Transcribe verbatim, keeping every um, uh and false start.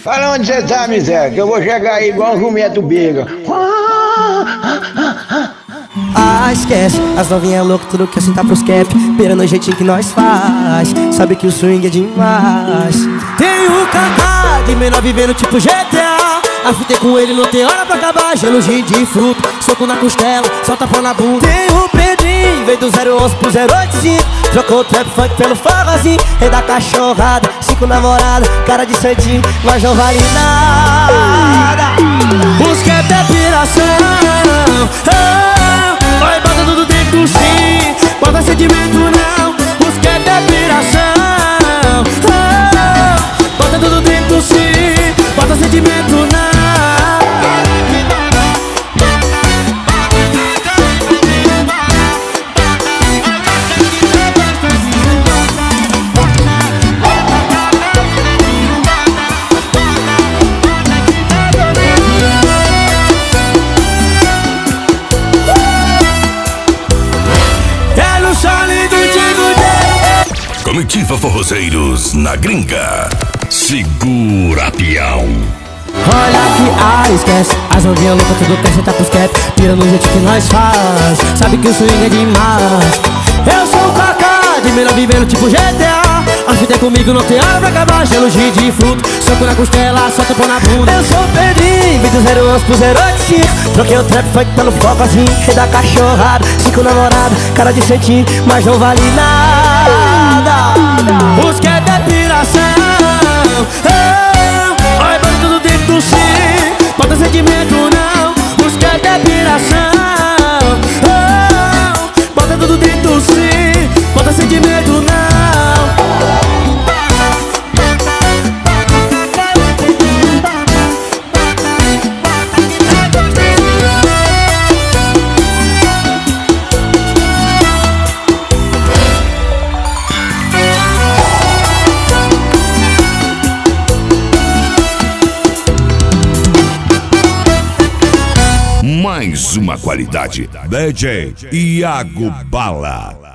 Fala onde você tá, miséria, que eu vou chegar aí igual um jumento bega. Ah, esquece, as novinhas loucas, tudo que assim tá pros cap, pera no jeitinho que nós faz, sabe que o swing é demais. Tem o Kaká, de menor vivendo tipo G T A, afitei com ele, não tem hora pra acabar, gelo de fruta, soco na costela, solta pão na bunda. Tem o Pedrinho, veio do zero onze pro zero oito cinco, trocou o trap funk pelo forrozinho, rei da cachorrada, cinco namoradas, cara de santinho, mas não vale nada. Os cap é piração, vai, bota tudo dentro sim, bota sentimento não. Os que é piração, oh, bota tudo dentro sim, bota sentimento não. Comitiva Forrozeiros na gringa. Segura, peão. Olha que ah, esquece, as novinhas loucas, tudo quer sentar pros cap, pira no jeito que nós faz, sabe que o swing é demais. Eu sou o Kaká, de menor vivendo tipo G T A, a fita é comigo, não tem hora pra acabar, gelo de fruta, soco na costela, solta pão na bunda. Eu sou o Pedrinho, vim do zero onze pro zero oito cinco, troquei o trap funk pelo focozinho, rei da cachorrada, cinco namoradas, cara de santinho, mas não vale nada. Os que é piração, oh, vai, bota tudo dentro do sim, bota sentimento não. Os que é piração, oh, bota tudo dentro do sim, bota sentimento não. Mais uma qualidade. D J Iago Bala.